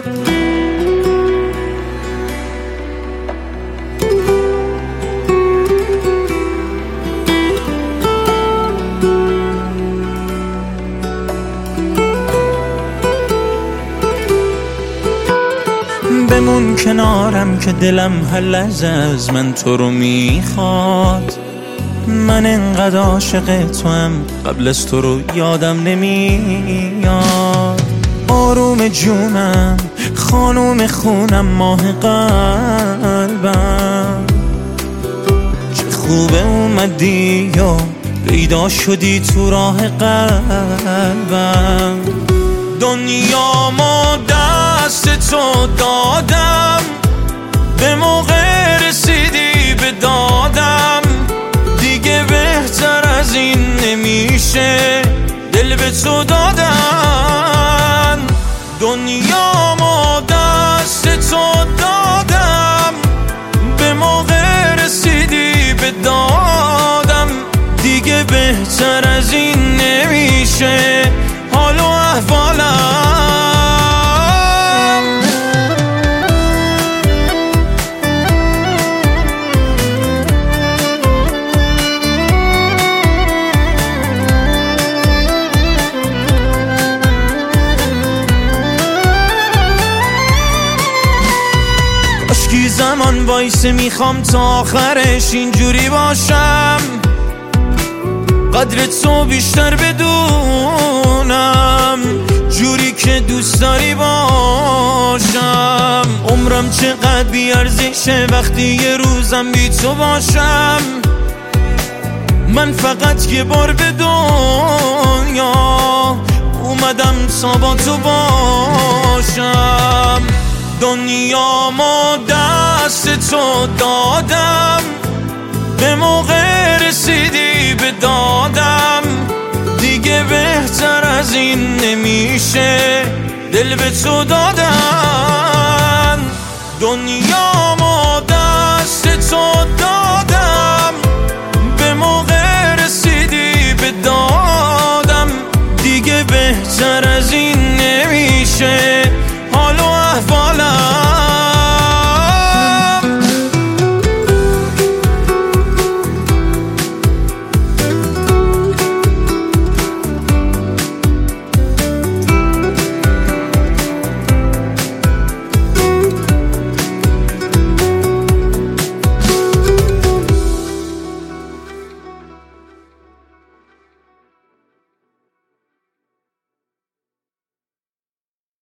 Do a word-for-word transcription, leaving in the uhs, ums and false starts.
بمون کنارم که دلم هر لحظه از من تو رو میخواد. من انقدر عاشق تو هم قبل از تو رو یادم نمیاد. آروم جونم، خانوم خونم، ماه قلبم، چه خوبه اومدی یا پیدا شدی تو راه قلبم. دنیا ما دست تو دادم، به موقع رسیدی به دادم، دیگه بهتر از این نمیشه دل به تو دادن. دنیا ما دست تو دادم، به موقع رسیدی به دادم، دیگه بهتر از این نمیشه حال و احوالم. کاشکی زمان وایسه، میخوام تا آخرش اینجوری باشم، قدر تو بیشتر بدونم، جوری که دوست داری باشم. عمرم چقدر بیارزشه وقتی یه روزم بی تو باشم. من فقط یه بار به دنیا اومدم تا با تو باشم. دنیا ما دست تو دادم، به موقع رسیدی به دادم، دیگه بهتر از این نمیشه دل به تو دادن. دنیا ما دست تو دادم، به موقع رسیدی به دادم، دیگه بهتر از این